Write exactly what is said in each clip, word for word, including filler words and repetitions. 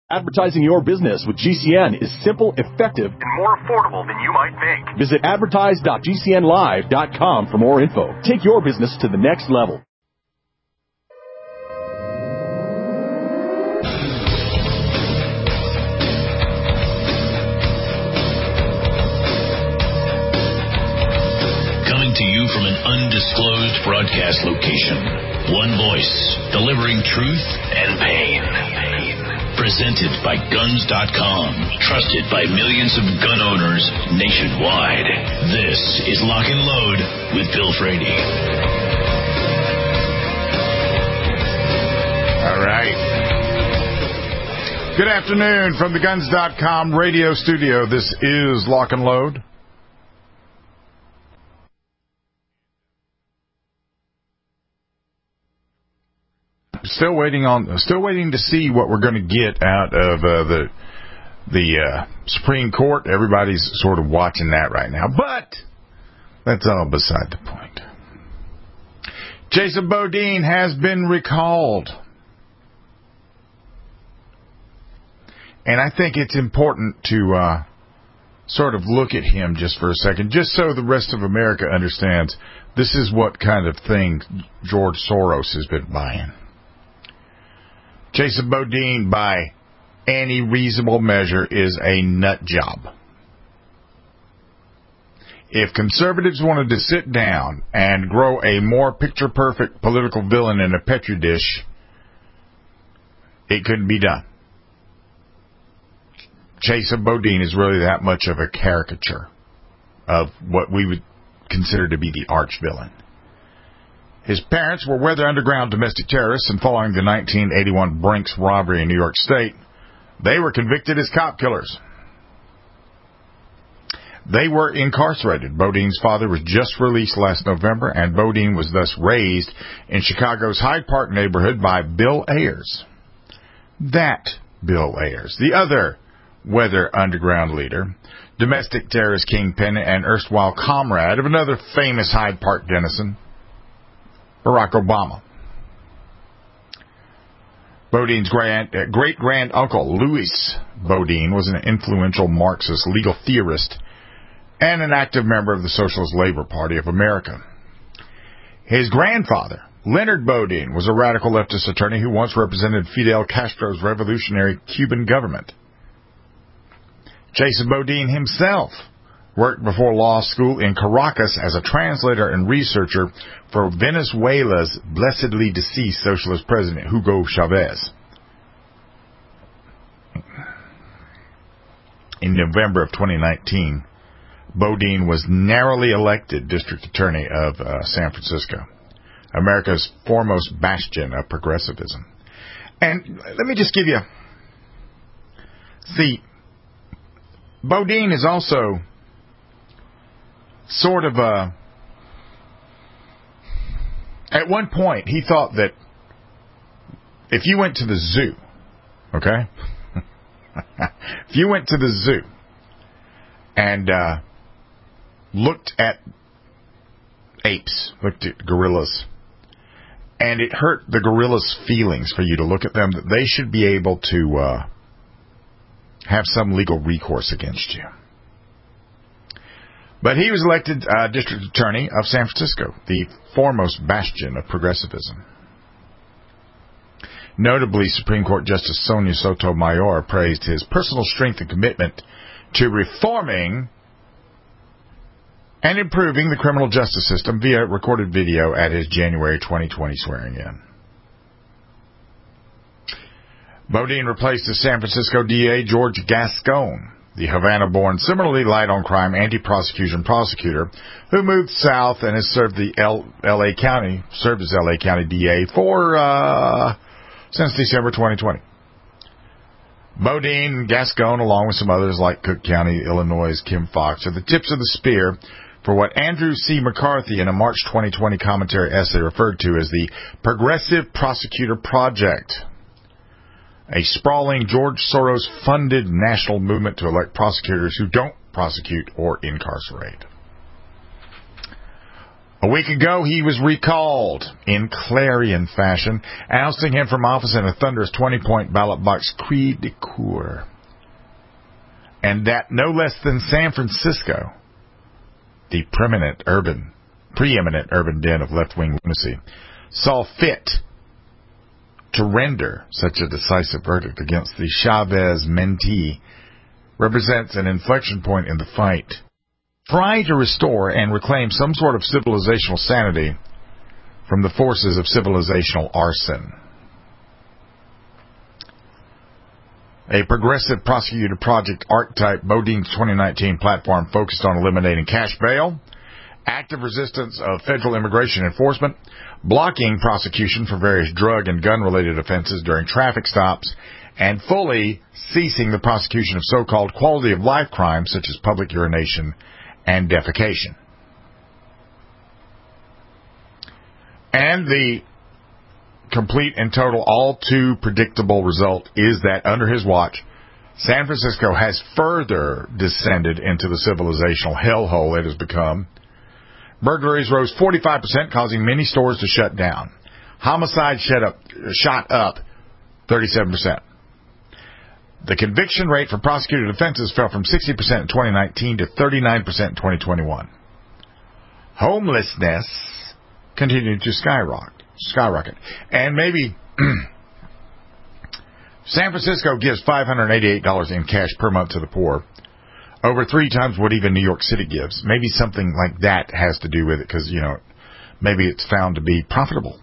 Advertising your business with G C N is simple, effective, and more affordable than you might think. Visit advertise dot g c n live dot com for more info. Take your business to the next level. Coming to you from an undisclosed broadcast location. One voice, delivering truth and pain. Presented by guns dot com, trusted by millions of gun owners nationwide. This is Lock and Load with Bill Frady. All right. Good afternoon from the guns dot com radio studio. This is Lock and Load. Still waiting on, still waiting to see what we're going to get out of uh, the the uh, Supreme Court. Everybody's sort of watching that right now, but that's all beside the point. Jason Bodine has been recalled, and I think it's important to uh, sort of look at him just for a second, just so the rest of America understands this is what kind of thing George Soros has been buying. Jason Bodine, by any reasonable measure, is a nut job. If conservatives wanted to sit down and grow a more picture-perfect political villain in a petri dish, it couldn't be done. Jason Bodine is really that much of a caricature of what we would consider to be the arch-villain. His parents were Weather Underground domestic terrorists, and following the nineteen eighty-one Brinks robbery in New York State, they were convicted as cop killers. They were incarcerated. Bodine's father was just released last November, and Bodine was thus raised in Chicago's Hyde Park neighborhood by Bill Ayers. That Bill Ayers, the other Weather Underground leader, domestic terrorist kingpin, and erstwhile comrade of another famous Hyde Park denizen, Barack Obama. Bodine's great-grand-uncle, Louis Bodine, was an influential Marxist legal theorist and an active member of the Socialist Labor Party of America. His grandfather, Leonard Bodine, was a radical leftist attorney who once represented Fidel Castro's revolutionary Cuban government. Jason Bodine himself worked before law school in Caracas as a translator and researcher for Venezuela's blessedly deceased socialist president, Hugo Chavez. In November of twenty nineteen, Bodine was narrowly elected district attorney of uh, San Francisco, America's foremost bastion of progressivism. And let me just give you... See, Bodine is also sort of a... At one point, he thought that if you went to the zoo, okay? If you went to the zoo and uh, looked at apes, looked at gorillas, and it hurt the gorillas' feelings for you to look at them, that they should be able to uh, have some legal recourse against you. But he was elected uh, district attorney of San Francisco, the foremost bastion of progressivism. Notably, Supreme Court Justice Sonia Sotomayor praised his personal strength and commitment to reforming and improving the criminal justice system via recorded video at his January twenty twenty swearing-in. Bodine replaced the San Francisco D A George Gascon, the Havana-born, similarly light-on-crime anti-prosecution prosecutor who moved south and has served the L- L.A. County, served as L A. County D A for uh, since December twenty twenty. Bodine and Gascon, along with some others like Cook County, Illinois' Kim Fox, are the tips of the spear for what Andrew C. McCarthy in a March twenty twenty commentary essay referred to as the Progressive Prosecutor Project, a sprawling George Soros-funded national movement to elect prosecutors who don't prosecute or incarcerate. A week ago, he was recalled in clarion fashion, ousting him from office in a thunderous twenty-point ballot box cri de coeur. And that no less than San Francisco, the preeminent urban, preeminent urban den of left-wing lunacy, saw fit to render such a decisive verdict against the Chavez mentee represents an inflection point in the fight, trying to restore and reclaim some sort of civilizational sanity from the forces of civilizational arson. A progressive prosecutor project archetype, Bodine's twenty nineteen platform focused on eliminating cash bail, active resistance of federal immigration enforcement, blocking prosecution for various drug and gun-related offenses during traffic stops, and fully ceasing the prosecution of so-called quality-of-life crimes such as public urination and defecation. And the complete and total, all too predictable result is that under his watch, San Francisco has further descended into the civilizational hellhole it has become. Burglaries rose forty-five percent, causing many stores to shut down. Homicide shot up, shot up thirty-seven percent. The conviction rate for prosecuted offenses fell from sixty percent in twenty nineteen to thirty-nine percent in twenty twenty-one. Homelessness continued to skyrocket. skyrocket. And maybe San Francisco gives five hundred eighty-eight dollars in cash per month to the poor, over three times what even New York City gives. Maybe something like that has to do with it because, you know, maybe it's found to be profitable.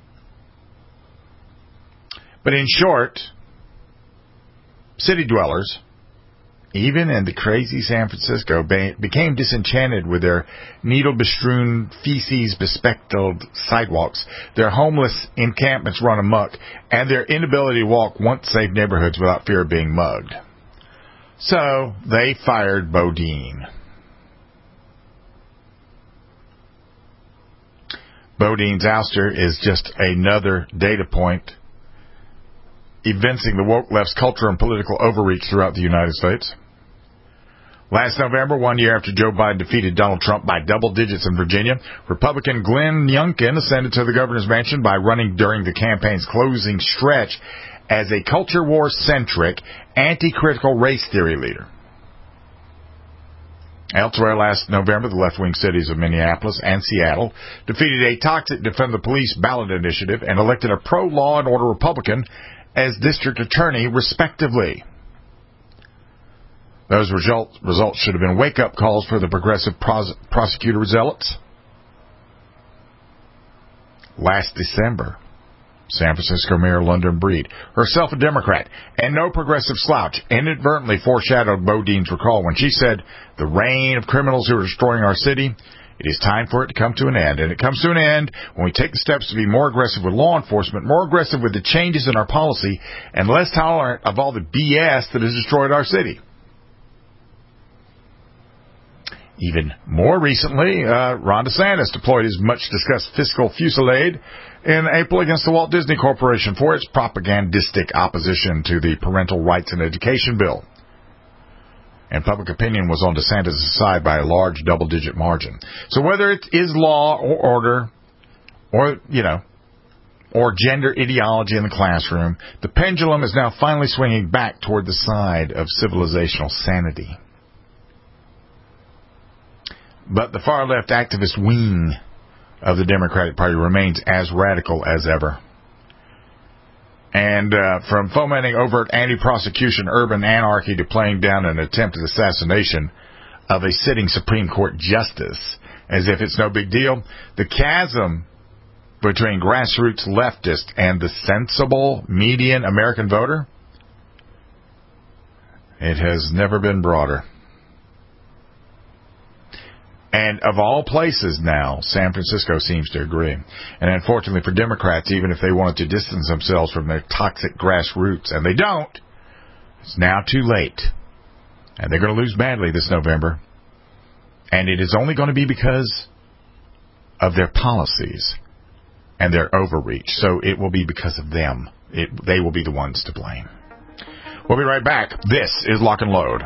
But in short, city dwellers, even in the crazy San Francisco, became disenchanted with their needle-bestrewn, feces-bespeckled sidewalks, their homeless encampments run amok, and their inability to walk once-safe neighborhoods without fear of being mugged. So they fired Bodine. Bodine's ouster is just another data point evincing the woke left's culture and political overreach throughout the United States. Last November, one year after Joe Biden defeated Donald Trump by double digits in Virginia, Republican Glenn Youngkin ascended to the governor's mansion by running during the campaign's closing stretch as a culture war-centric, anti-critical race theory leader. Elsewhere last November, the left-wing cities of Minneapolis and Seattle defeated a toxic Defund the Police ballot initiative and elected a pro-law and order Republican as district attorney, respectively. Those result, results should have been wake-up calls for the progressive pros, prosecutor zealots. Last December, San Francisco Mayor London Breed, herself a Democrat and no progressive slouch, inadvertently foreshadowed Bodine's recall when she said, "The reign of criminals who are destroying our city, it is time for it to come to an end. And it comes to an end when we take the steps to be more aggressive with law enforcement, more aggressive with the changes in our policy, and less tolerant of all the B S that has destroyed our city." Even more recently, uh, Ron DeSantis deployed his much-discussed fiscal fusillade in April against the Walt Disney Corporation for its propagandistic opposition to the Parental Rights and Education bill. And public opinion was on DeSantis' side by a large double-digit margin. So whether it is law or order, or, you know, or gender ideology in the classroom, the pendulum is now finally swinging back toward the side of civilizational sanity. But the far-left activist wing of the Democratic Party remains as radical as ever. And uh, from fomenting overt anti-prosecution urban anarchy to playing down an attempted assassination of a sitting Supreme Court justice as if it's no big deal, the chasm between grassroots leftists and the sensible median American voter, it has never been broader. And of all places now, San Francisco seems to agree. And unfortunately for Democrats, even if they wanted to distance themselves from their toxic grassroots, and they don't, it's now too late. And they're going to lose badly this November. And it is only going to be because of their policies and their overreach. So it will be because of them. It, they will be the ones to blame. We'll be right back. This is Lock and Load.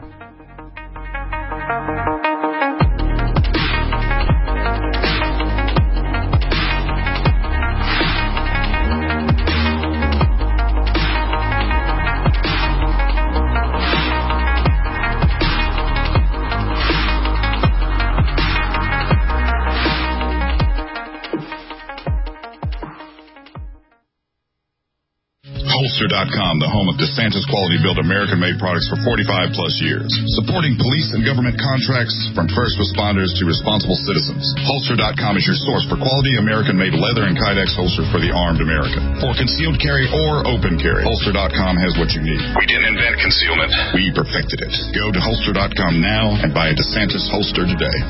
Holster dot com, the home of DeSantis quality-built American-made products for forty-five plus years. Supporting police and government contracts from first responders to responsible citizens. Holster dot com is your source for quality American-made leather and Kydex holsters for the armed American. For concealed carry or open carry, Holster dot com has what you need. We didn't invent concealment. We perfected it. Go to Holster dot com now and buy a DeSantis holster today.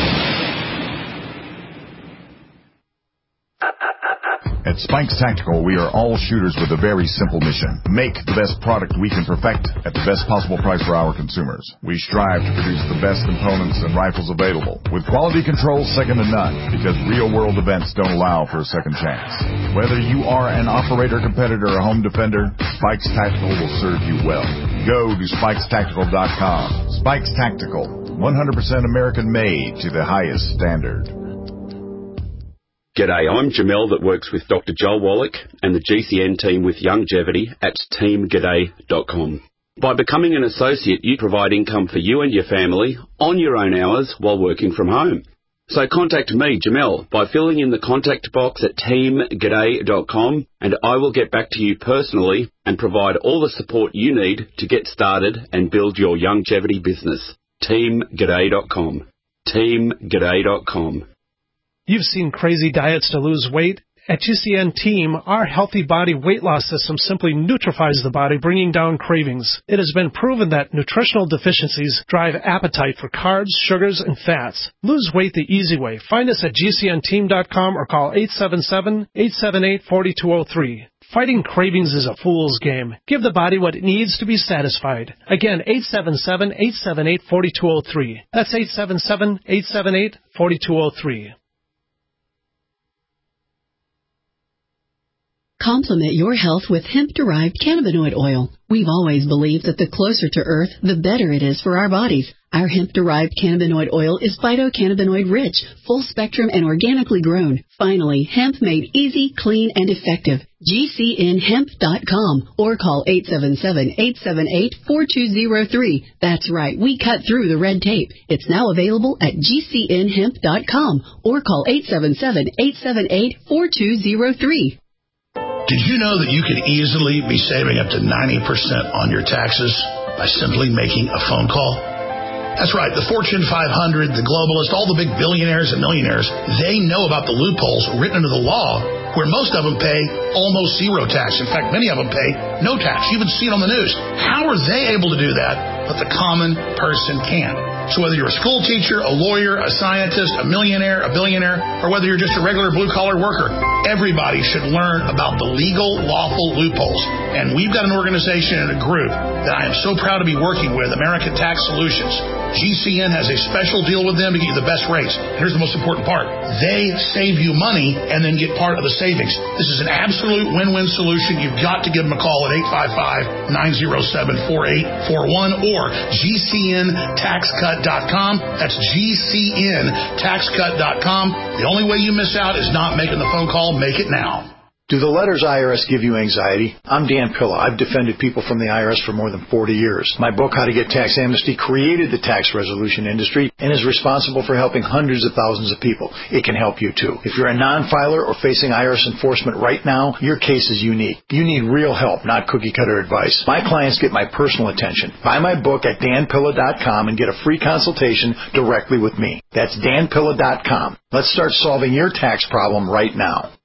At Spikes Tactical, we are all shooters with a very simple mission. Make the best product we can perfect at the best possible price for our consumers. We strive to produce the best components and rifles available, with quality control second to none, because real-world events don't allow for a second chance. Whether you are an operator, competitor, or home defender, Spikes Tactical will serve you well. Go to Spikes Tactical dot com. Spikes Tactical, one hundred percent American-made to the highest standard. G'day, I'm Jamel that works with Doctor Joel Wallach and the G C N team with Longevity at team g'day dot com. By becoming an associate, you provide income for you and your family on your own hours while working from home. So contact me, Jamel, by filling in the contact box at team g'day dot com, and I will get back to you personally and provide all the support you need to get started and build your longevity business. team g'day dot com. team g'day dot com. You've seen crazy diets to lose weight. At G C N Team, our healthy body weight loss system simply neutralizes the body, bringing down cravings. It has been proven that nutritional deficiencies drive appetite for carbs, sugars, and fats. Lose weight the easy way. Find us at G C N team dot com or call eight seven seven, eight seven eight, four two zero three. Fighting cravings is a fool's game. Give the body what it needs to be satisfied. Again, eight seven seven, eight seven eight, four two zero three. That's eight seven seven, eight seven eight, four two zero three. Complement your health with hemp-derived cannabinoid oil. We've always believed that the closer to Earth, the better it is for our bodies. Our hemp-derived cannabinoid oil is phytocannabinoid rich, full spectrum, and organically grown. Finally, hemp made easy, clean, and effective. G C N hemp dot com or call eight seven seven, eight seven eight, four two zero three. That's right, we cut through the red tape. It's now available at G C N hemp dot com or call eight seven seven, eight seven eight, four two zero three. Did you know that you could easily be saving up to ninety percent on your taxes by simply making a phone call? That's right. The Fortune five hundred, the globalists, all the big billionaires and millionaires, they know about the loopholes written into the law where most of them pay almost zero tax. In fact, many of them pay no tax. You even see it on the news. How are they able to do that, but the common person can't? So whether you're a school teacher, a lawyer, a scientist, a millionaire, a billionaire, or whether you're just a regular blue-collar worker, everybody should learn about the legal, lawful loopholes. And we've got an organization and a group that I am so proud to be working with, American Tax Solutions. G C N has a special deal with them to get you the best rates. And here's the most important part. They save you money and then get part of the savings. This is an absolute win-win solution. You've got to give them a call at eight five five, nine zero seven, four eight four one or G C N tax cut dot com. That's G C N tax cut dot com. The only way you miss out is not making the phone call. Make it now. Do the letters I R S give you anxiety? I'm Dan Pilla. I've defended people from the I R S for more than forty years. My book, How to Get Tax Amnesty, created the tax resolution industry and is responsible for helping hundreds of thousands of people. It can help you too. If you're a non-filer or facing I R S enforcement right now, your case is unique. You need real help, not cookie-cutter advice. My clients get my personal attention. Buy my book at dan pilla dot com and get a free consultation directly with me. That's dan pilla dot com. Let's start solving your tax problem right now.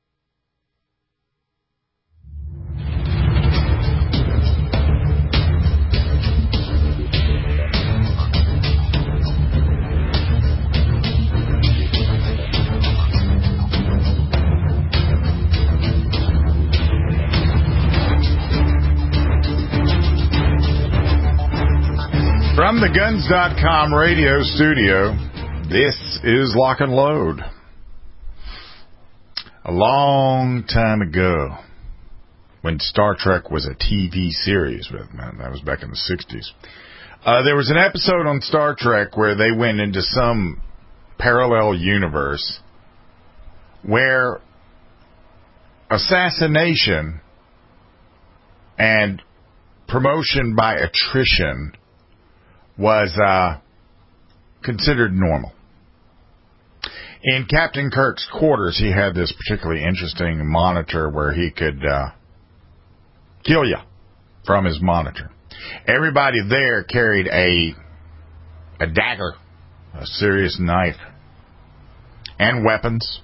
From the guns dot com radio studio, this is Lock and Load. A long time ago, when Star Trek was a T V series, man, that was back in the sixties, uh, there was an episode on Star Trek where they went into some parallel universe where assassination and promotion by attrition was uh, considered normal. In Captain Kirk's quarters, he had this particularly interesting monitor where he could uh, kill you from his monitor. Everybody there carried a a dagger, a serious knife, and weapons.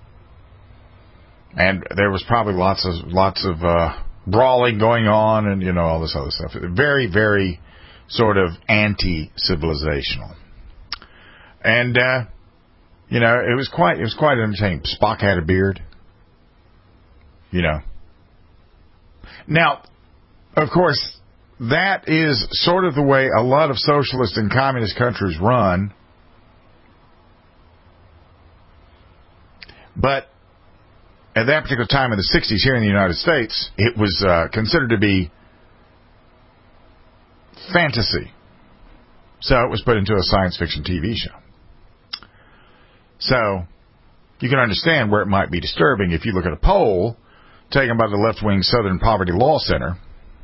And there was probably lots of lots of uh, brawling going on, and you know all this other stuff. Very, very sort of anti-civilizational. And uh, you know, it was quite it was quite entertaining. Spock had a beard. You know. Now, of course, that is sort of the way a lot of socialist and communist countries run. But at that particular time in the sixties here in the United States, it was uh, considered to be fantasy. So it was put into a science fiction T V show. So you can understand where it might be disturbing if you look at a poll taken by the left-wing Southern Poverty Law Center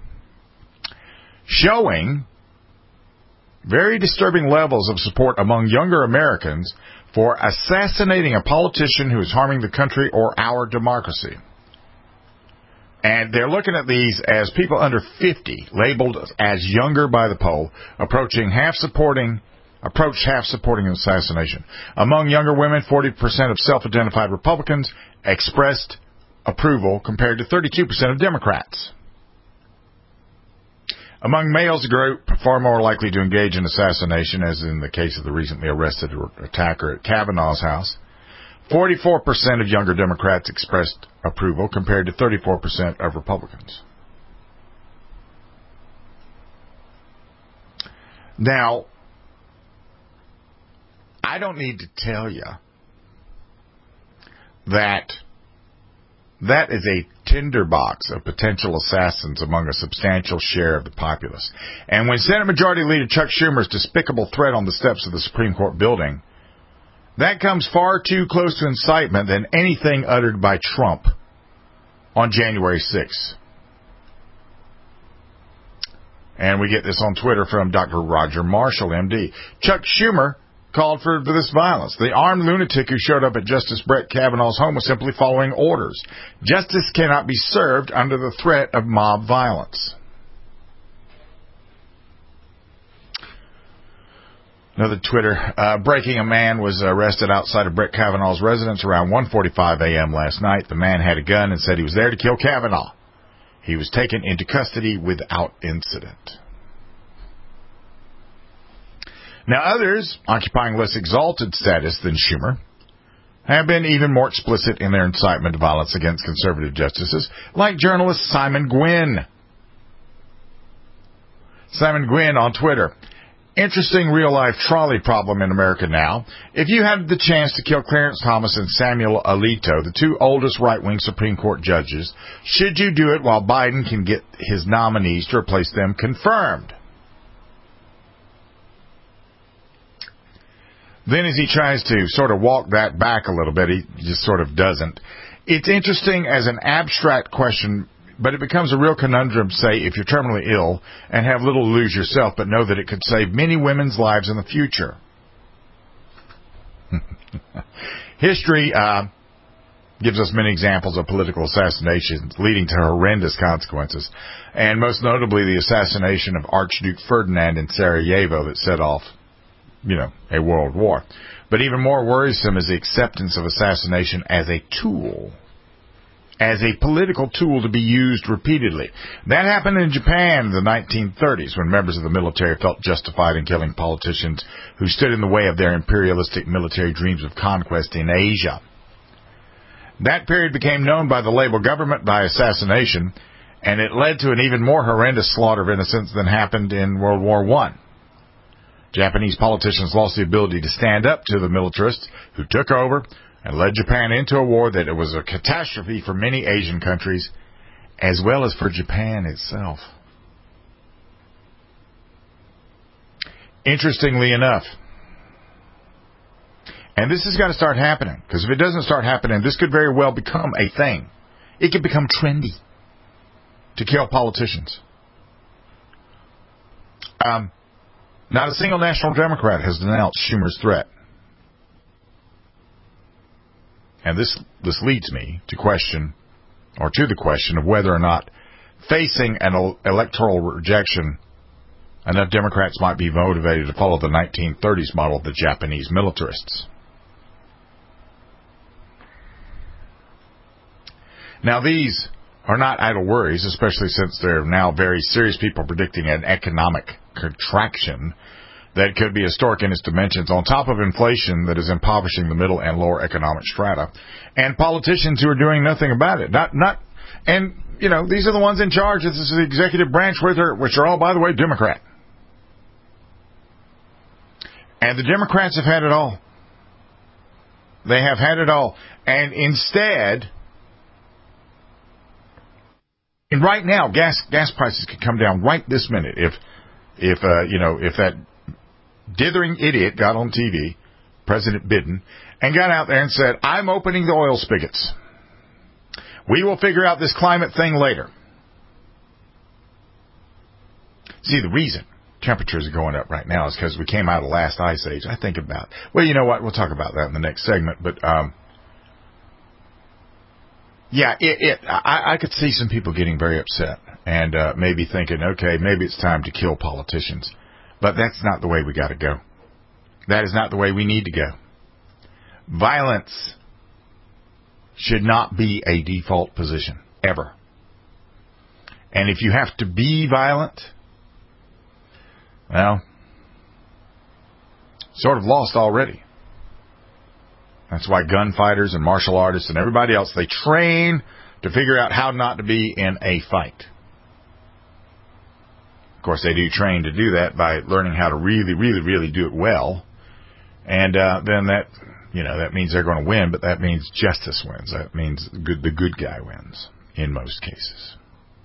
showing very disturbing levels of support among younger Americans for assassinating a politician who is harming the country or our democracy. And they're looking at these as people under fifty, labeled as younger by the poll, approaching half supporting, approach half supporting an assassination. Among younger women, forty percent of self-identified Republicans expressed approval compared to thirty-two percent of Democrats. Among males, a group far more likely to engage in assassination, as in the case of the recently arrested attacker at Kavanaugh's house. forty-four percent of younger Democrats expressed approval compared to thirty-four percent of Republicans. Now, I don't need to tell you that that is a tinderbox of potential assassins among a substantial share of the populace. And when Senate Majority Leader Chuck Schumer's despicable threat on the steps of the Supreme Court building, that comes far too close to incitement than anything uttered by Trump on January sixth. And we get this on Twitter from Doctor Roger Marshall, M D. Chuck Schumer called for this violence. The armed lunatic who showed up at Justice Brett Kavanaugh's home was simply following orders. Justice cannot be served under the threat of mob violence. Another Twitter, uh, breaking: a man was arrested outside of Brett Kavanaugh's residence around one forty-five a.m. last night. The man had a gun and said he was there to kill Kavanaugh. He was taken into custody without incident. Now, others, occupying less exalted status than Schumer, have been even more explicit in their incitement to violence against conservative justices, like journalist Simon Gwynn. Simon Gwynn on Twitter. Interesting real-life trolley problem in America now. If you had the chance to kill Clarence Thomas and Samuel Alito, the two oldest right-wing Supreme Court judges, should you do it while Biden can get his nominees to replace them confirmed? Then as he tries to sort of walk that back a little bit, he just sort of doesn't. It's interesting as an abstract question, but it becomes a real conundrum, say, if you're terminally ill and have little to lose yourself, but know that it could save many women's lives in the future. History uh, gives us many examples of political assassinations leading to horrendous consequences, and most notably the assassination of Archduke Ferdinand in Sarajevo that set off, you know, a world war. But even more worrisome is the acceptance of assassination as a tool, as a political tool to be used repeatedly. That happened in Japan in the nineteen thirties when members of the military felt justified in killing politicians who stood in the way of their imperialistic military dreams of conquest in Asia. That period became known by the label government by assassination, and it led to an even more horrendous slaughter of innocents than happened in World War One. Japanese politicians lost the ability to stand up to the militarists who took over and led Japan into a war that it was a catastrophe for many Asian countries, as well as for Japan itself. Interestingly enough, and this has got to start happening, because if it doesn't start happening, this could very well become a thing. It could become trendy to kill politicians. Um... Not a single national Democrat has denounced Schumer's threat. And this this leads me to question, or to the question of whether or not facing an el- electoral rejection, enough Democrats might be motivated to follow the nineteen thirties model of the Japanese militarists. Now, these are not idle worries, especially since there are now very serious people predicting an economic contraction that could be historic in its dimensions, on top of inflation that is impoverishing the middle and lower economic strata, and politicians who are doing nothing about it. Not, not, and you know, these are the ones in charge. This is the executive branch, which are, which are all, by the way, Democrat. And the Democrats have had it all. They have had it all, and instead. And right now, gas gas prices could come down right this minute if, if uh, you know, if that dithering idiot got on T V, President Biden, and got out there and said, "I'm opening the oil spigots. We will figure out this climate thing later." See, the reason temperatures are going up right now is because we came out of the last ice age. I think about, well, you know what? We'll talk about that in the next segment, but. Um, Yeah, it, it, I, I could see some people getting very upset and uh, maybe thinking, okay, maybe it's time to kill politicians. But that's not the way we got to go. That is not the way we need to go. Violence should not be a default position, ever. And if you have to be violent, well, sort of lost already. That's why gunfighters and martial artists and everybody else, they train to figure out how not to be in a fight. Of course, they do train to do that by learning how to really, really, really do it well. And uh, then that, you know, that means they're going to win, but that means justice wins. That means good, the good guy wins in most cases.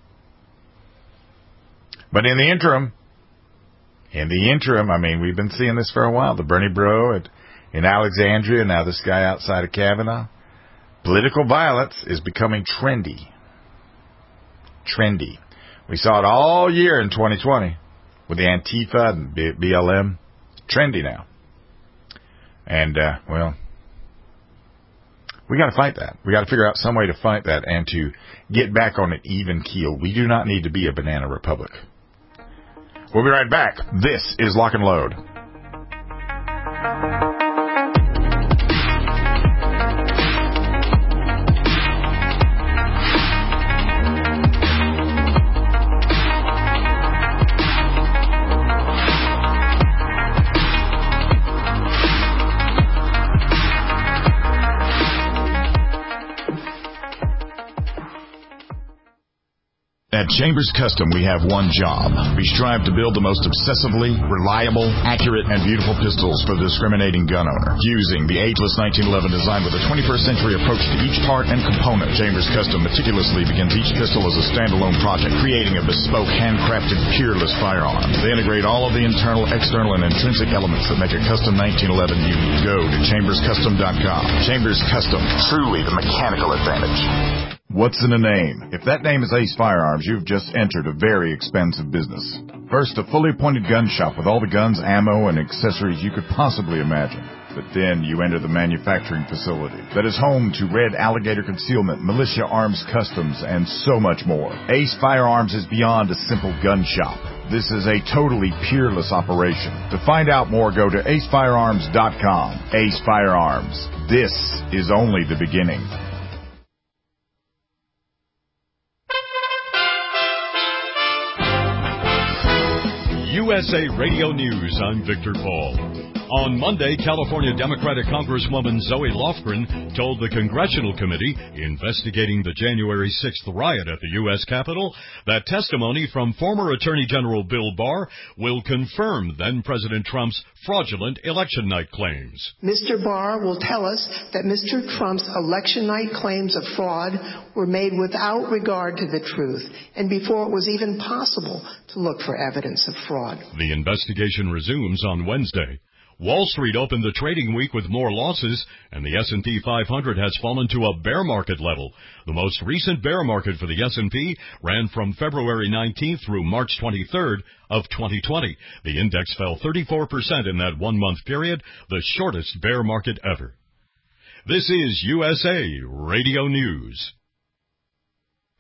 But in the interim, in the interim, I mean, we've been seeing this for a while. The Bernie bro at in Alexandria, now this guy outside of Kavanaugh. Political violence is becoming trendy. Trendy. We saw it all year in twenty twenty with the Antifa and B L M. Trendy now. And, uh, well, we got to fight that. We got to figure out some way to fight that and to get back on an even keel. We do not need to be a banana republic. We'll be right back. This is Lock and Load. At Chambers Custom, we have one job. We strive to build the most obsessively reliable, accurate, and beautiful pistols for the discriminating gun owner. Using the ageless nineteen eleven design with a twenty-first century approach to each part and component, Chambers Custom meticulously begins each pistol as a standalone project, creating a bespoke, handcrafted, peerless firearm. They integrate all of the internal, external, and intrinsic elements that make a custom nineteen eleven unique. Go to chambers custom dot com. Chambers Custom, truly the mechanical advantage. What's in a name? If that name is Ace Firearms, you've just entered a very expensive business. First, a fully appointed gun shop with all the guns, ammo, and accessories you could possibly imagine. But then you enter the manufacturing facility that is home to Red Alligator Concealment, Militia Arms Customs, and so much more. Ace Firearms is beyond a simple gun shop. This is a totally peerless operation. To find out more, go to ace firearms dot com. Ace Firearms. This is only the beginning. U S A Radio News, I'm Victor Paul. On Monday, California Democratic Congresswoman Zoe Lofgren told the Congressional Committee investigating the January sixth riot at the U S Capitol that testimony from former Attorney General Bill Barr will confirm then-President Trump's fraudulent election night claims. Mister Barr will tell us that Mister Trump's election night claims of fraud were made without regard to the truth and before it was even possible to look for evidence of fraud. The investigation resumes on Wednesday. Wall Street opened the trading week with more losses, and the S and P five hundred has fallen to a bear market level. The most recent bear market for the S and P ran from February nineteenth through March twenty-third of twenty twenty. The index fell thirty-four percent in that one-month period, the shortest bear market ever. This is U S A Radio News.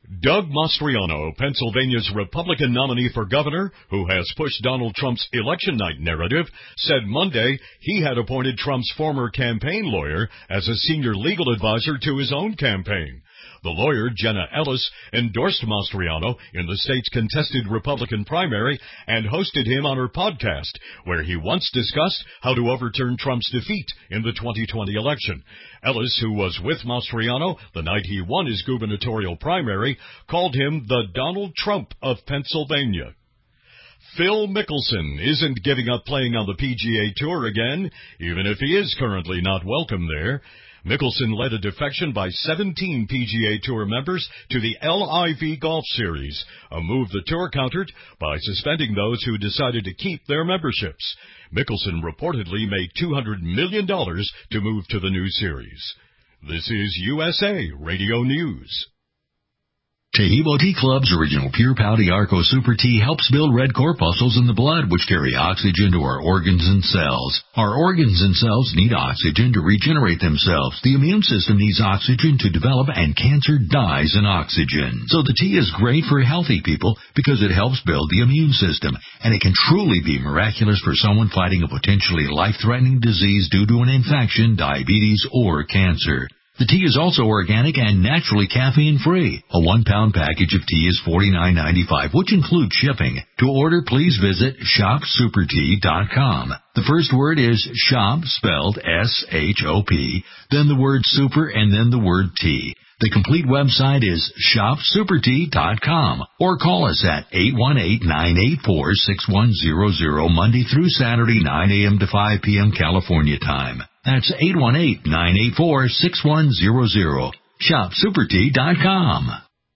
Doug Mastriano, Pennsylvania's Republican nominee for governor, who has pushed Donald Trump's election night narrative, said Monday he had appointed Trump's former campaign lawyer as a senior legal advisor to his own campaign. The lawyer, Jenna Ellis, endorsed Mastriano in the state's contested Republican primary and hosted him on her podcast, where he once discussed how to overturn Trump's defeat in the twenty twenty election. Ellis, who was with Mastriano the night he won his gubernatorial primary, called him the Donald Trump of Pennsylvania. Phil Mickelson isn't giving up playing on the P G A Tour again, even if he is currently not welcome there. Mickelson led a defection by seventeen P G A Tour members to the L I V Golf Series, a move the Tour countered by suspending those who decided to keep their memberships. Mickelson reportedly made two hundred million dollars to move to the new series. This is U S A Radio News. Taheebo Tea Club's original Pure Pau Arco Super Tea helps build red corpuscles in the blood, which carry oxygen to our organs and cells. Our organs and cells need oxygen to regenerate themselves. The immune system needs oxygen to develop, and cancer dies in oxygen. So the tea is great for healthy people because it helps build the immune system, and it can truly be miraculous for someone fighting a potentially life-threatening disease due to an infection, diabetes, or cancer. The tea is also organic and naturally caffeine-free. A one-pound package of tea is forty-nine ninety-five, which includes shipping. To order, please visit shop super tea dot com. The first word is shop, spelled S H O P, then the word super, and then the word tea. The complete website is shop super tea dot com, or call us at eight one eight, nine eight four, six one zero zero Monday through Saturday, nine a.m. to five p.m. California time. That's eight one eight, nine eight four, six one zero zero. shop super tea dot com.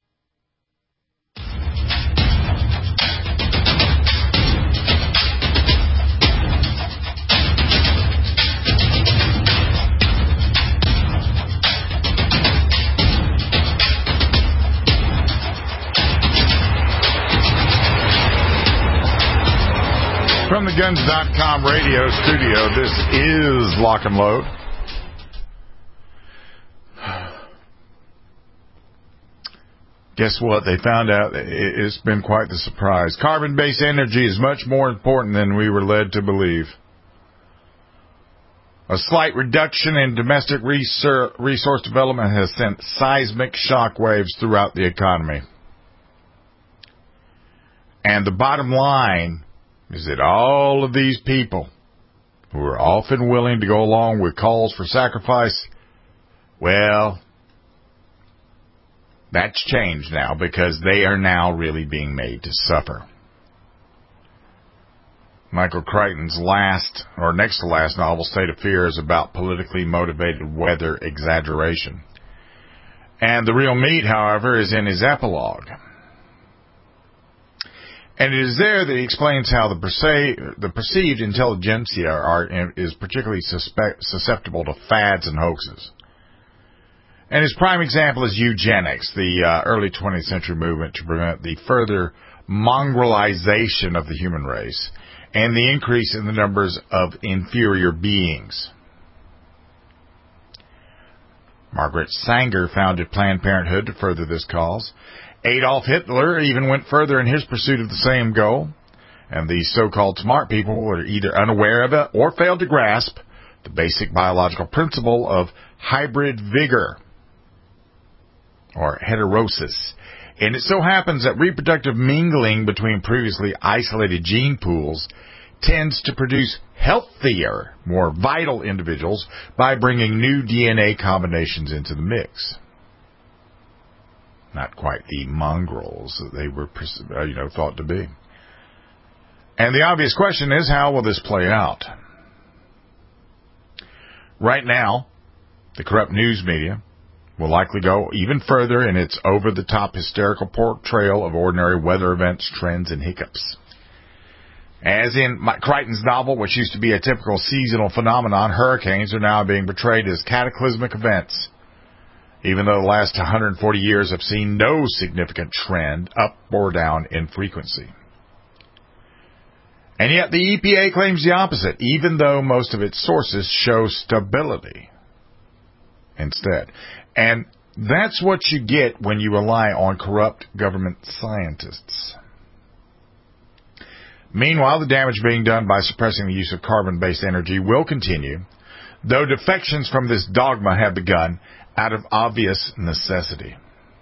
From the guns dot com radio studio, this is Lock and Load. Guess what? They found out it's been quite the surprise. Carbon-based energy is much more important than we were led to believe. A slight reduction in domestic resource development has sent seismic shockwaves throughout the economy. And the bottom line is that all of these people who are often willing to go along with calls for sacrifice, well, that's changed now because they are now really being made to suffer. Michael Crichton's last, or next to last novel, State of Fear, is about politically motivated weather exaggeration. And the real meat, however, is in his epilogue. And it is there that he explains how the, perce- the perceived intelligentsia are, is particularly suspect- susceptible to fads and hoaxes. And his prime example is eugenics, the uh, early twentieth century movement to prevent the further mongrelization of the human race and the increase in the numbers of inferior beings. Margaret Sanger founded Planned Parenthood to further this cause. Adolf Hitler even went further in his pursuit of the same goal, and these so-called smart people were either unaware of it or failed to grasp the basic biological principle of hybrid vigor, or heterosis. And it so happens that reproductive mingling between previously isolated gene pools tends to produce healthier, more vital individuals by bringing new D N A combinations into the mix. Not quite the mongrels that they were, you know, thought to be. And the obvious question is, how will this play out? Right now, the corrupt news media will likely go even further in its over-the-top hysterical portrayal of ordinary weather events, trends, and hiccups. As in Crichton's novel, which used to be a typical seasonal phenomenon, hurricanes are now being portrayed as cataclysmic events, even though the last one hundred forty years have seen no significant trend up or down in frequency. And yet the E P A claims the opposite, even though most of its sources show stability instead. And That's what you get when you rely on corrupt government scientists. Meanwhile, the damage being done by suppressing the use of carbon-based energy will continue, though defections from this dogma have begun out of obvious necessity.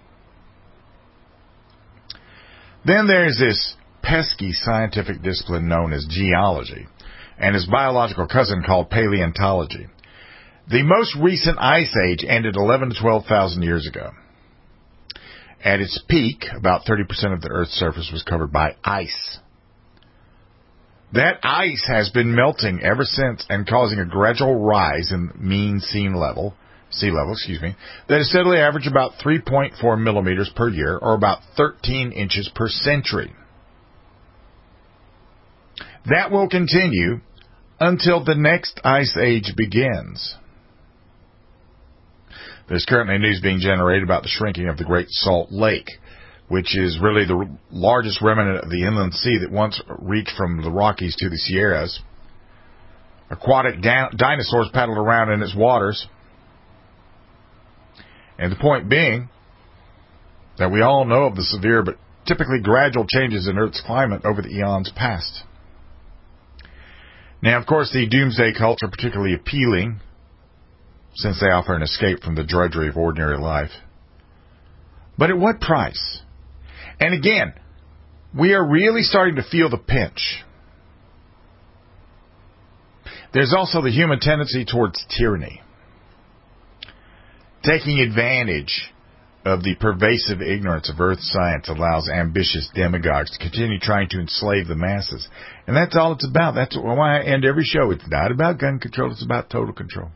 Then there's this pesky scientific discipline known as geology, and its biological cousin called paleontology. The most recent ice age ended eleven to twelve thousand years ago. At its peak, about thirty percent of the Earth's surface was covered by ice. That ice has been melting ever since and causing a gradual rise in mean sea level, sea level, excuse me, that has steadily averaged about three point four millimeters per year, or about thirteen inches per century. That will continue until the next ice age begins. There's currently news being generated about the shrinking of the Great Salt Lake, which is really the largest remnant of the inland sea that once reached from the Rockies to the Sierras. Aquatic da- dinosaurs paddled around in its waters. And the point being that we all know of the severe but typically gradual changes in Earth's climate over the eons past. Now, of course, the doomsday cults are particularly appealing, since they offer an escape from the drudgery of ordinary life. But at what price? And again, we are really starting to feel the pinch. There's also the human tendency towards tyranny, taking advantage of the pervasive ignorance of earth science allows ambitious demagogues to continue trying to enslave the masses. And that's all it's about. That's why I end every show. It's not about gun control. It's about total control.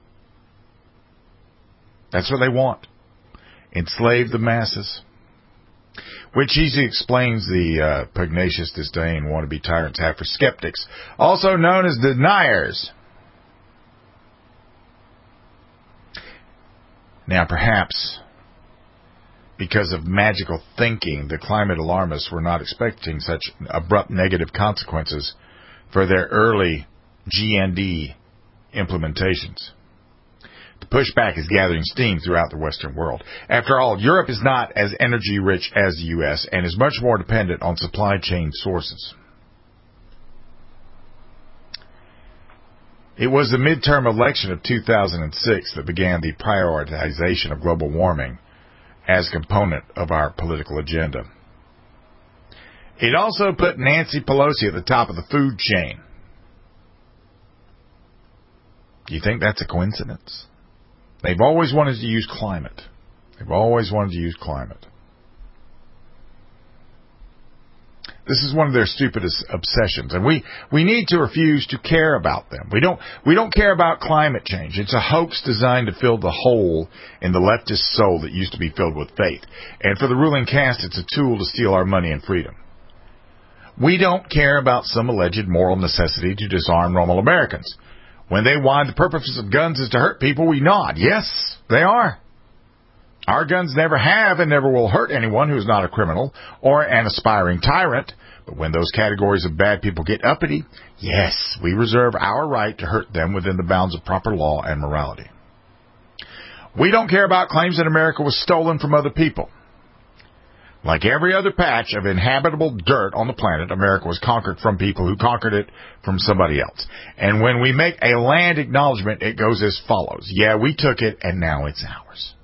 That's what they want. Enslave the masses. Which easily explains the uh, pugnacious disdain wannabe tyrants have for skeptics, also known as deniers. Now, perhaps because of magical thinking, the climate alarmists were not expecting such abrupt negative consequences for their early G N D implementations. The pushback is gathering steam throughout the Western world. After all, Europe is not as energy-rich as the U S and is much more dependent on supply chain sources. It was the midterm election of two thousand six that began the prioritization of global warming as a component of our political agenda. It also put Nancy Pelosi at the top of the food chain. Do you think that's a coincidence? They've always wanted to use climate. They've always wanted to use climate. This is one of their stupidest obsessions, and we, we need to refuse to care about them. We don't we don't care about climate change. It's a hoax designed to fill the hole in the leftist soul that used to be filled with faith. And for the ruling caste, it's a tool to steal our money and freedom. We don't care about some alleged moral necessity to disarm normal Americans. When they whine the purpose of guns is to hurt people, we nod. Yes, they are. Our guns never have and never will hurt anyone who is not a criminal or an aspiring tyrant. But when those categories of bad people get uppity, yes, we reserve our right to hurt them within the bounds of proper law and morality. We don't care about claims that America was stolen from other people. Like every other patch of inhabitable dirt on the planet, America was conquered from people who conquered it from somebody else. And when we make a land acknowledgement, it goes as follows. Yeah, we took it, and now it's ours.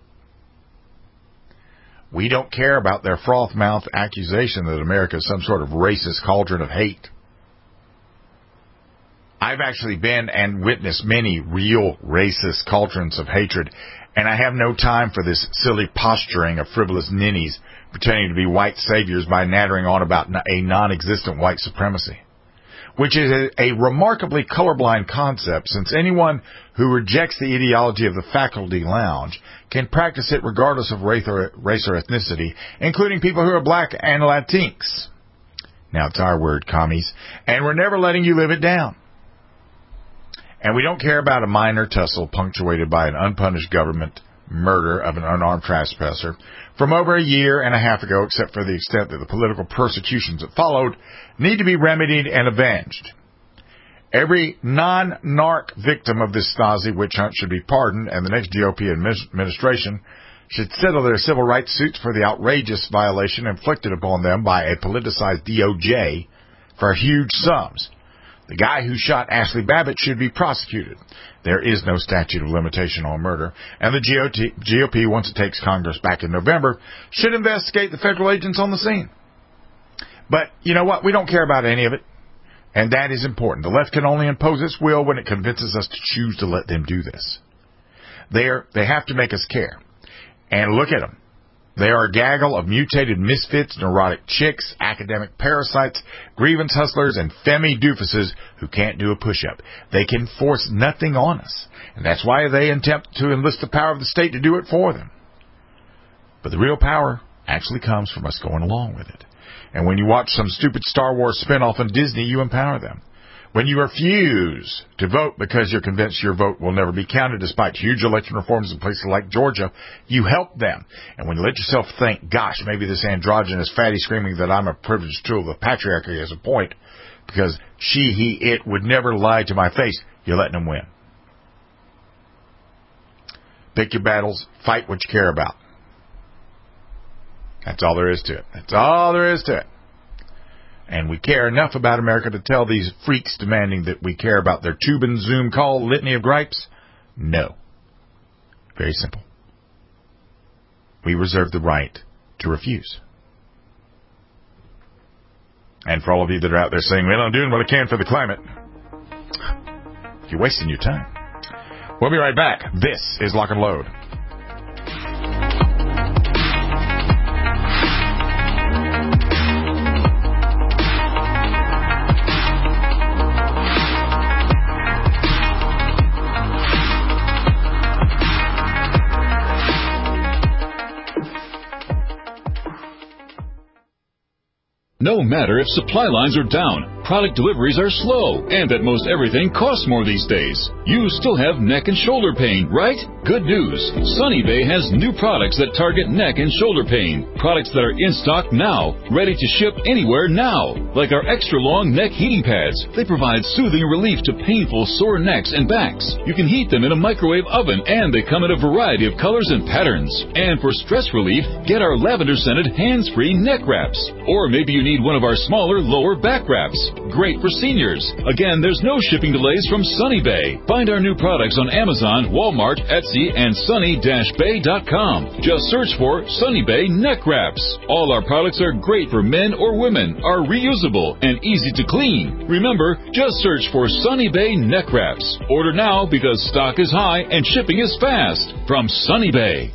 We don't care about their froth-mouthed accusation that America is some sort of racist cauldron of hate. I've actually been and witnessed many real racist cauldrons of hatred, and I have no time for this silly posturing of frivolous ninnies pretending to be white saviors by nattering on about a non-existent white supremacy, which is a, a remarkably colorblind concept, since anyone who rejects the ideology of the faculty lounge can practice it regardless of race or, race or ethnicity, including people who are black and Latinx. Now, it's our word, commies, and we're never letting you live it down. And we don't care about a minor tussle punctuated by an unpunished government murder of an unarmed trespasser from over a year and a half ago, except for the extent that the political persecutions that followed need to be remedied and avenged. Every non-narc victim of this Stasi witch hunt should be pardoned, and the next G O P administration should settle their civil rights suits for the outrageous violation inflicted upon them by a politicized D O J for huge sums. The guy who shot Ashley Babbitt should be prosecuted. There is no statute of limitation on murder, and the G O P, once it takes Congress back in November, should investigate the federal agents on the scene. But you know what? We don't care about any of it, and that is important. The left can only impose its will when it convinces us to choose to let them do this. They're, they have to make us care. And look at them. They are a gaggle of mutated misfits, neurotic chicks, academic parasites, grievance hustlers, and femi doofuses who can't do a push-up. They can force nothing on us, and that's why they attempt to enlist the power of the state to do it for them. But the real power actually comes from us going along with it. And when you watch some stupid Star Wars spinoff on Disney, you empower them. When you refuse to vote because you're convinced your vote will never be counted despite huge election reforms in places like Georgia, you help them. And when you let yourself think, gosh, maybe this androgynous fatty screaming that I'm a privileged tool of the patriarchy has a point, because she, he, it would never lie to my face, you're letting them win. Pick your battles, fight what you care about. That's all there is to it. That's all there is to it. And we care enough about America to tell these freaks demanding that we care about their tube and Zoom call litany of gripes? No. Very simple. We reserve the right to refuse. And for all of you that are out there saying, well, I'm doing what I can for the climate, you're wasting your time. We'll be right back. This is Lock and Load. No matter if supply lines are down, product deliveries are slow, and that most everything costs more these days, you still have neck and shoulder pain, right? Good news. Sunny Bay has new products that target neck and shoulder pain. Products that are in stock now, ready to ship anywhere now. Like our extra long neck heating pads. They provide soothing relief to painful sore necks and backs. You can heat them in a microwave oven, and they come in a variety of colors and patterns. And for stress relief, get our lavender-scented hands-free neck wraps. Or maybe you need one of our smaller lower back wraps. Great for seniors. Again, there's no shipping delays from Sunny Bay. Find our new products on Amazon, Walmart, Etsy, and sunny dash bay dot com. Just search for Sunny Bay Neck Wraps. All our products are great for men or women, are reusable, and easy to clean. Remember, just search for Sunny Bay Neck Wraps. Order now because stock is high and shipping is fast. From Sunny Bay.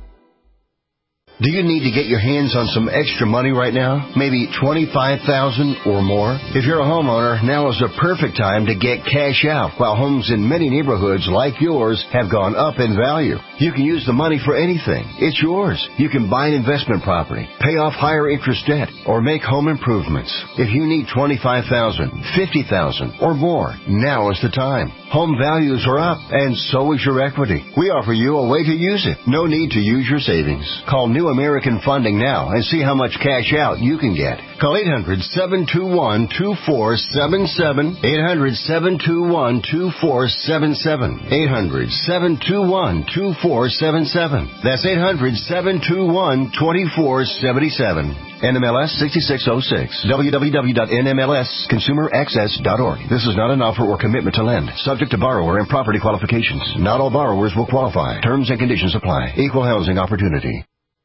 Do you need to get your hands on some extra money right now? Maybe twenty-five thousand dollars or more? If you're a homeowner, now is the perfect time to get cash out while homes in many neighborhoods like yours have gone up in value. You can use the money for anything. It's yours. You can buy an investment property, pay off higher interest debt, or make home improvements. If you need twenty-five thousand dollars, fifty thousand dollars, or more, now is the time. Home values are up, and so is your equity. We offer you a way to use it. No need to use your savings. Call New American Funding now and see how much cash out you can get. Call eight hundred, seven two one, two four seven seven, eight hundred, seven two one, two four seven seven, eight hundred, seven two one, two four seven seven. That's eight hundred, seven two one, two four seven seven. N M L S sixty-six oh six. w w w dot n m l s consumer access dot org. This is not an offer or commitment to lend. Subject to borrower and property qualifications. Not all borrowers will qualify. Terms and conditions apply. Equal housing opportunity.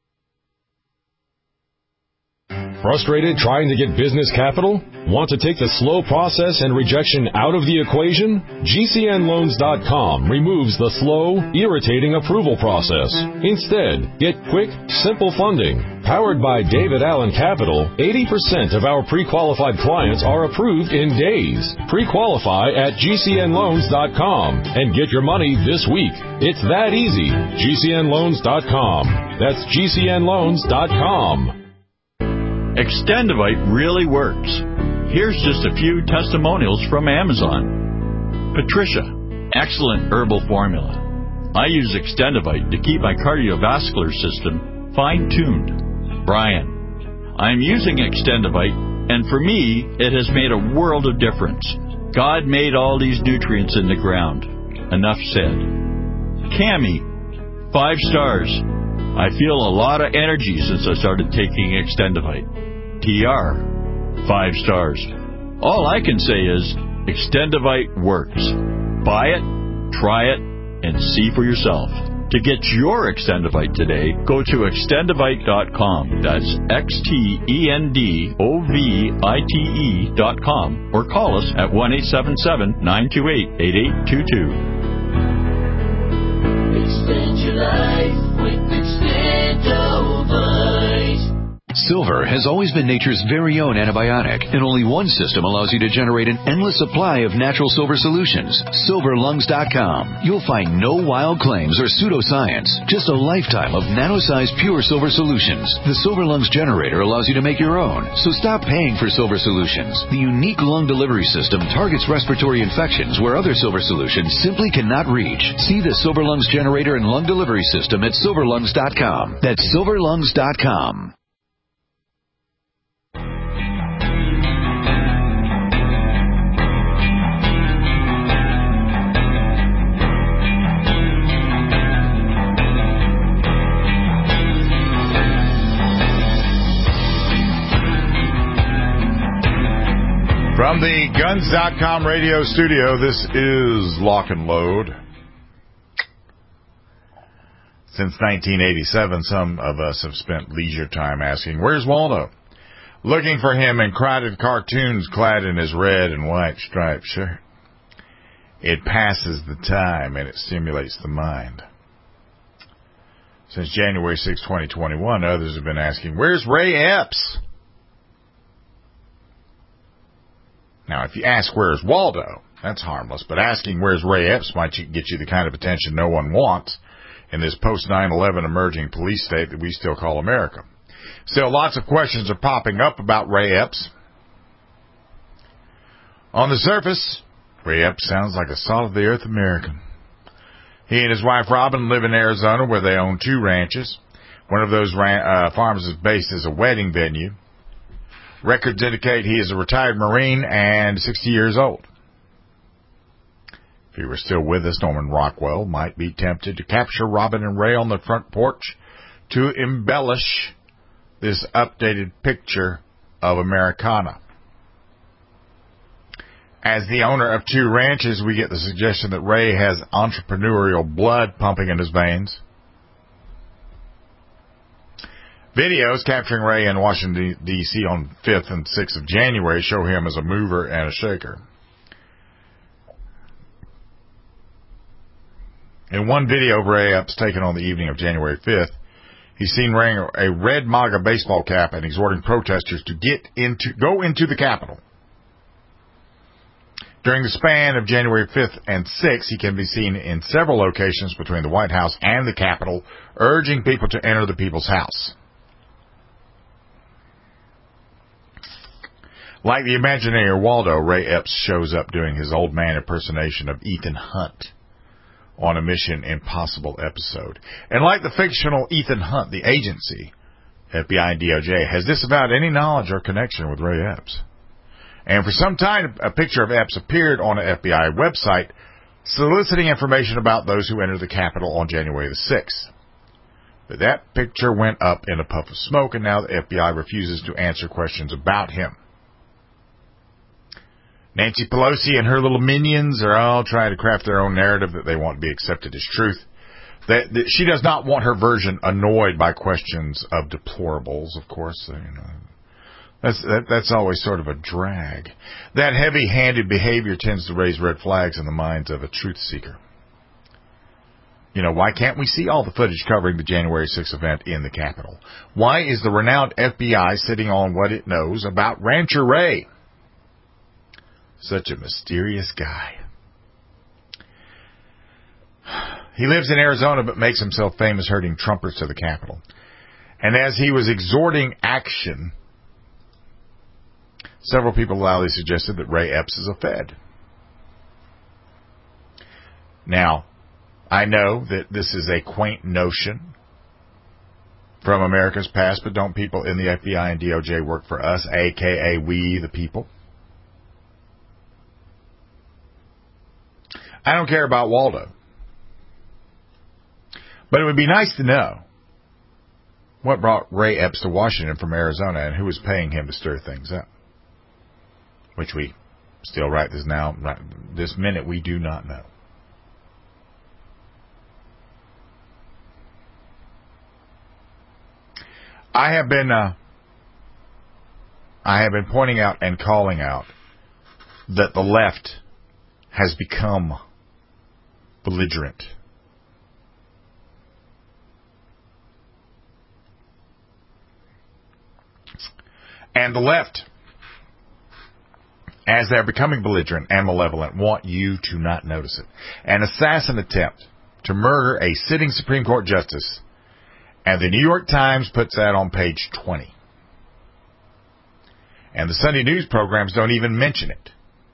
Frustrated trying to get business capital? Want to take the slow process and rejection out of the equation? G C N loans dot com removes the slow, irritating approval process. Instead, get quick, simple funding. Powered by David Allen Capital, eighty percent of our pre-qualified clients are approved in days. Pre-qualify at G C N loans dot com and get your money this week. It's that easy. G C N loans dot com. That's G C N loans dot com. Extendivite really works. Here's just a few testimonials from Amazon. Patricia, excellent herbal formula. I use Extendivite to keep my cardiovascular system fine-tuned. Brian, I'm using Extendivite, and for me, it has made a world of difference. God made all these nutrients in the ground. Enough said. Cami, five stars. I feel a lot of energy since I started taking Extendivite. T R, five stars. All I can say is Extendivite works. Buy it, try it, and see for yourself. To get your Extendivite today, go to extendivite dot com. That's X T E N D O V I T E dot com. Or call us at one eight seven seven, nine two eight, eight eight two two. Extend your life with Extendivite. Silver has always been nature's very own antibiotic, and only one system allows you to generate an endless supply of natural silver solutions. silver lungs dot com. You'll find no wild claims or pseudoscience, just a lifetime of nano-sized pure silver solutions. The Silver Lungs generator allows you to make your own, so stop paying for silver solutions. The unique lung delivery system targets respiratory infections where other silver solutions simply cannot reach. See the Silver Lungs generator and lung delivery system at silver lungs dot com. That's silver lungs dot com. From the guns dot com radio studio, this is Lock and Load. Since nineteen eighty-seven, some of us have spent leisure time asking, where's Waldo? Looking for him in crowded cartoons clad in his red and white striped shirt. It passes the time and it stimulates the mind. Since January sixth, twenty twenty-one, others have been asking, where's Ray Epps? Now, if you ask where's Waldo, that's harmless, but asking where's Ray Epps might get you the kind of attention no one wants in this post nine eleven emerging police state that we still call America. Still, lots of questions are popping up about Ray Epps. On the surface, Ray Epps sounds like a solid-of-the-earth American. He and his wife Robin live in Arizona, where they own two ranches. One of those ran- uh, farms is based as a wedding venue. Records indicate he is a retired Marine and sixty years old. If he were still with us, Norman Rockwell might be tempted to capture Robin and Ray on the front porch to embellish this updated picture of Americana. As the owner of two ranches, we get the suggestion that Ray has entrepreneurial blood pumping in his veins. Videos capturing Ray in Washington, D C on fifth and sixth of January show him as a mover and a shaker. In one video of Ray Epps taken on the evening of January fifth, he's seen wearing a red MAGA baseball cap and exhorting protesters to get into, go into the Capitol. During the span of January fifth and sixth, he can be seen in several locations between the White House and the Capitol, urging people to enter the people's house. Like the Imagineer Waldo, Ray Epps shows up doing his old man impersonation of Ethan Hunt on a Mission Impossible episode. And like the fictional Ethan Hunt, the agency, F B I and D O J, has disavowed any knowledge or connection with Ray Epps. And for some time, a picture of Epps appeared on an F B I website soliciting information about those who entered the Capitol on January the sixth. But that picture went up in a puff of smoke, and now the F B I refuses to answer questions about him. Nancy Pelosi and her little minions are all trying to craft their own narrative that they want to be accepted as truth. That, that she does not want her version annoyed by questions of deplorables, of course. You know, that's that, that's always sort of a drag. That heavy-handed behavior tends to raise red flags in the minds of a truth seeker. You know, why can't we see all the footage covering the January sixth event in the Capitol? Why is the renowned F B I sitting on what it knows about Rancher Ray? Such a mysterious guy. He lives in Arizona but makes himself famous herding Trumpers to the Capitol. And as he was exhorting action, several people loudly suggested that Ray Epps is a Fed. Now, I know that this is a quaint notion from America's past, but don't people in the F B I and D O J work for us, a k a we the people? I don't care about Waldo. But it would be nice to know What brought Ray Epps to Washington from Arizona, and who was paying him to stir things up? Which we still right this now, right this minute, we do not know. I have been, uh, I have been pointing out and calling out that the left has become belligerent. And the left, as they're becoming belligerent and malevolent, want you to not notice it. An assassin attempt to murder a sitting Supreme Court justice, and the New York Times puts that on page twenty. And the Sunday news programs don't even mention it.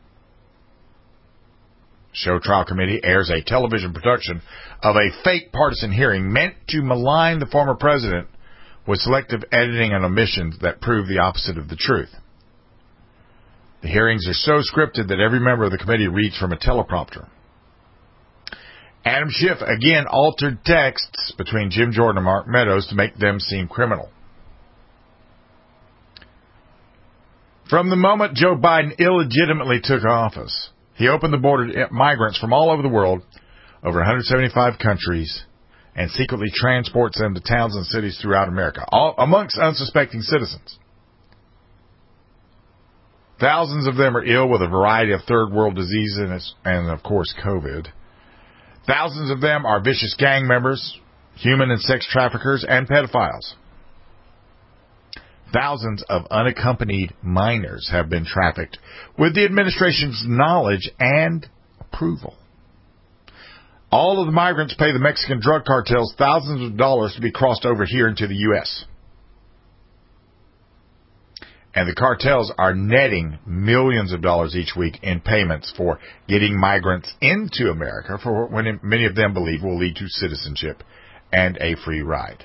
Show Trial Committee airs a television production of a fake partisan hearing meant to malign the former president with selective editing and omissions that prove the opposite of the truth. The hearings are so scripted that every member of the committee reads from a teleprompter. Adam Schiff again altered texts between Jim Jordan and Mark Meadows to make them seem criminal. From the moment Joe Biden illegitimately took office, he opened the border to migrants from all over the world, over one hundred seventy-five countries, and secretly transports them to towns and cities throughout America, all amongst unsuspecting citizens. Thousands of them are ill with a variety of third world diseases and, of course, COVID. Thousands of them are vicious gang members, human and sex traffickers, and pedophiles. Thousands of unaccompanied minors have been trafficked with the administration's knowledge and approval. All of the migrants pay the Mexican drug cartels thousands of dollars to be crossed over here into the U S And the cartels are netting millions of dollars each week in payments for getting migrants into America for what many of them believe will lead to citizenship and a free ride.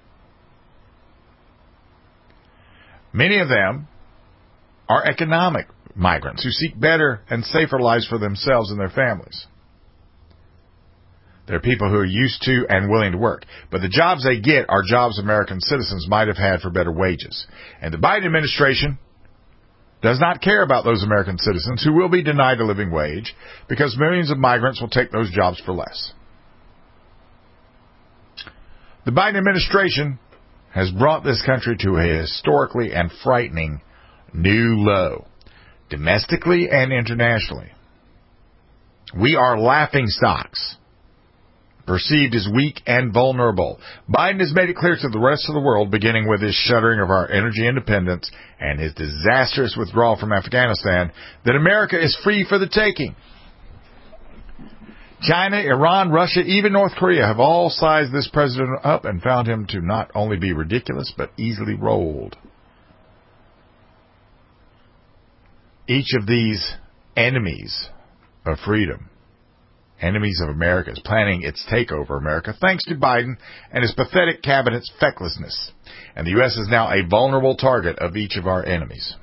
Many of them are economic migrants who seek better and safer lives for themselves and their families. They're people who are used to and willing to work. But the jobs they get are jobs American citizens might have had for better wages. And the Biden administration does not care about those American citizens who will be denied a living wage because millions of migrants will take those jobs for less. The Biden administration has brought this country to a historically and frightening new low, domestically and internationally. We are laughing stocks, perceived as weak and vulnerable. Biden has made it clear to the rest of the world, beginning with his shuttering of our energy independence and his disastrous withdrawal from Afghanistan, that America is free for the taking. China, Iran, Russia, even North Korea have all sized this president up and found him to not only be ridiculous, but easily rolled. Each of these enemies of freedom, enemies of America, is planning its takeover of America thanks to Biden and his pathetic cabinet's fecklessness. And the U S is now a vulnerable target of each of our enemies.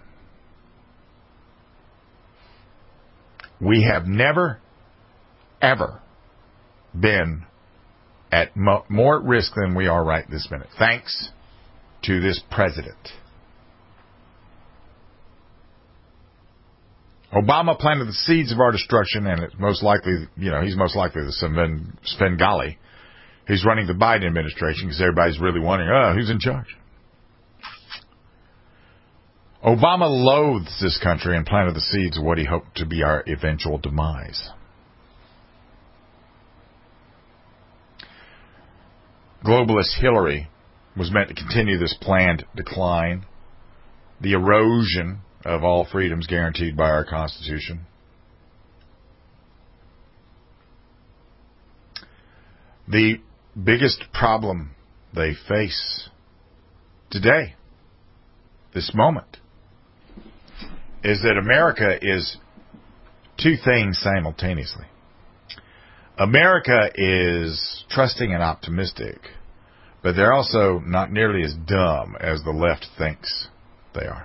We have never, ever been at mo- more at risk than we are right this minute, thanks to this president. Obama planted the seeds of our destruction, and it's most likely, you know, he's most likely the Sven, Svengali who's running the Biden administration because everybody's really wondering, oh, who's in charge? Obama loathes this country and planted the seeds of what he hoped to be our eventual demise. Globalist Hillary was meant to continue this planned decline, the erosion of all freedoms guaranteed by our Constitution. The biggest problem they face today, this moment, is that America is two things simultaneously. America is trusting and optimistic, but they're also not nearly as dumb as the left thinks they are.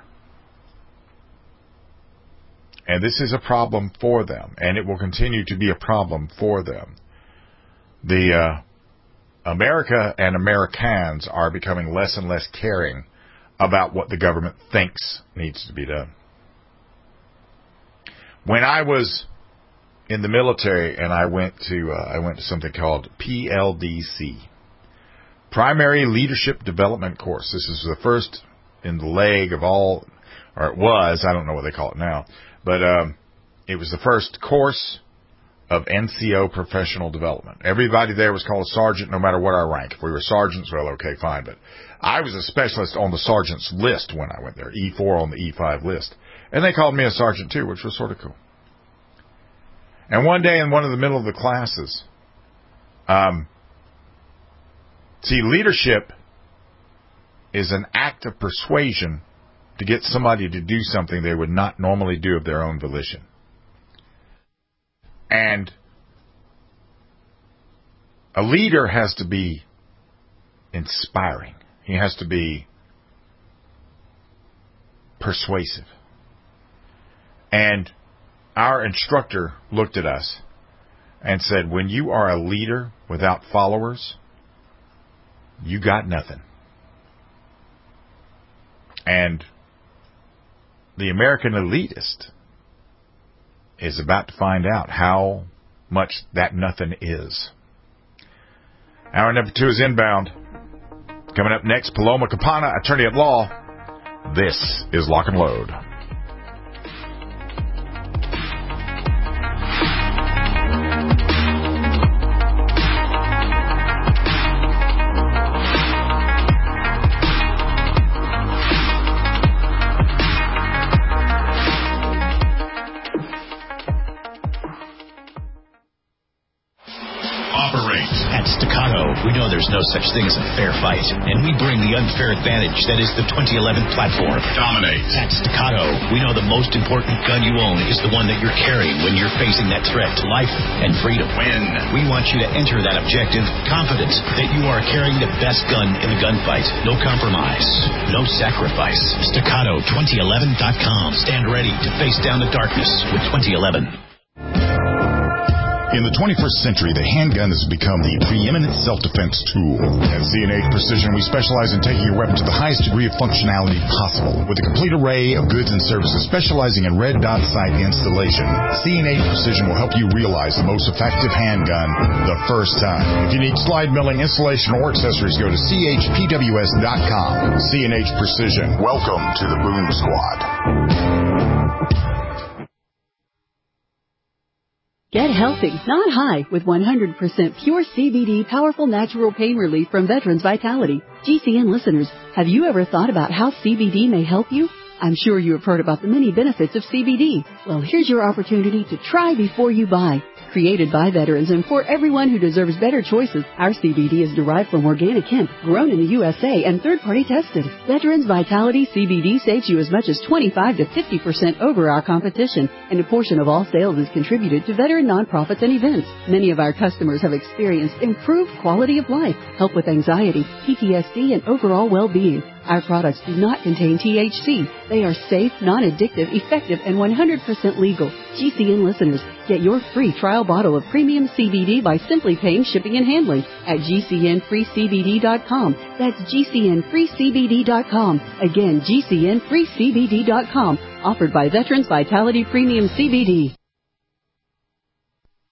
And this is a problem for them, and it will continue to be a problem for them. The uh, America and Americans are becoming less and less caring about what the government thinks needs to be done. When I was in the military and I went to uh, I went to something called P L D C, Primary Leadership Development Course. This is the first in the leg of all, or it was, I don't know what they call it now, but um, it was the first course of N C O professional development. Everybody there was called a sergeant, no matter what our rank. If we were sergeants, well, okay, fine. But I was a specialist on the sergeant's list when I went there, E four on the E five list. And they called me a sergeant, too, which was sort of cool. And one day in one of the middle of the classes, um, see, leadership is an act of persuasion to get somebody to do something they would not normally do of their own volition. And a leader has to be inspiring. He has to be persuasive. And our instructor looked at us and said, when you are a leader without followers, you got nothing. And the American elitist is about to find out how much that nothing is. Hour number two is inbound. Coming up next, Paloma Campana, attorney at law. This is Lock and Load. We know there's no such thing as a fair fight, and we bring the unfair advantage that is the twenty eleven platform. Dominate. At Staccato, we know the most important gun you own is the one that you're carrying when you're facing that threat to life and freedom. Win. We want you to enter that objective confident that you are carrying the best gun in the gunfight. No compromise, no sacrifice. Staccato twenty eleven dot com. Stand ready to face down the darkness with twenty eleven. In the twenty-first century, the handgun has become the preeminent self-defense tool. At C and H Precision, we specialize in taking your weapon to the highest degree of functionality possible. With a complete array of goods and services specializing in red dot sight installation, C and H Precision will help you realize the most effective handgun the first time. If you need slide milling, installation, or accessories, go to C H P W S dot com. C and H Precision. Welcome to the Boom Squad. Get healthy, not high, with one hundred percent pure C B D powerful natural pain relief from Veterans Vitality. G C N listeners, have you ever thought about how C B D may help you? I'm sure you have heard about the many benefits of C B D. Well, here's your opportunity to try before you buy. Created by veterans and for everyone who deserves better choices, our C B D is derived from organic hemp, grown in the U S A and third-party tested. Veterans Vitality C B D saves you as much as twenty-five to fifty percent over our competition, and a portion of all sales is contributed to veteran nonprofits and events. Many of our customers have experienced improved quality of life, help with anxiety, P T S D, and overall well-being. Our products do not contain T H C. They are safe, non-addictive, effective, and one hundred percent legal. G C N listeners, get your free trial bottle of premium C B D by simply paying shipping and handling at G C N free C B D dot com. That's G C N free C B D dot com. Again, G C N free C B D dot com. Offered by Veterans Vitality Premium C B D.